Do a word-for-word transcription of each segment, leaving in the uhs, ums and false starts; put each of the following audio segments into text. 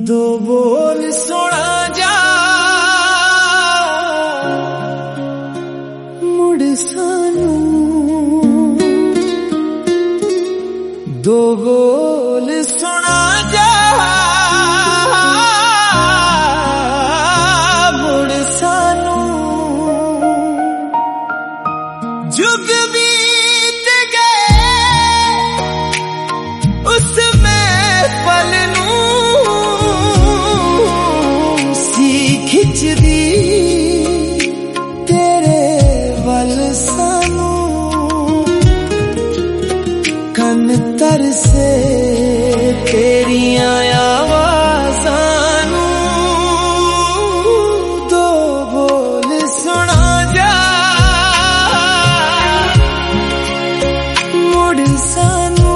दो बोल सुना जा मुड़ सानू, दो बोल सुना जा मुड़ सानू। जुग बीत गए उसमें पल नू सी खिचदी तेरे वल सानू। कन तरसे तेरियां आवाज़ां नू, दो बोल सुना जा मुड़ सानू।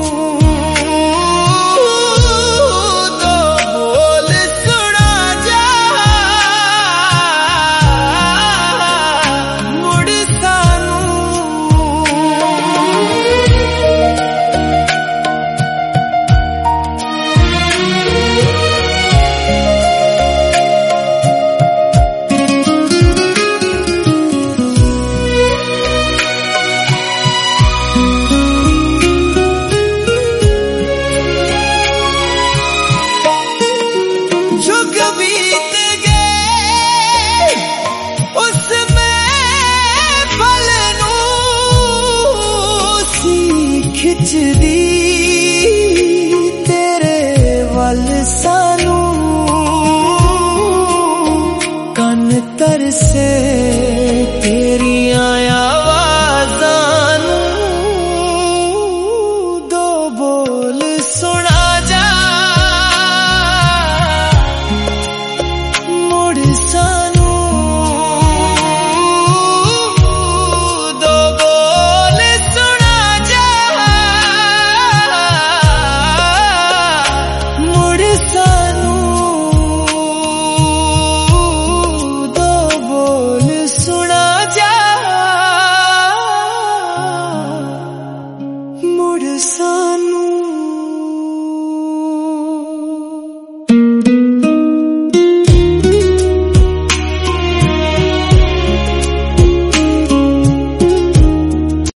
दो बोल सुना जा मुड़ सानू। जुग बीत गए उसमें पल नू सी खिचदी तेरे वल सानू। कन तरसे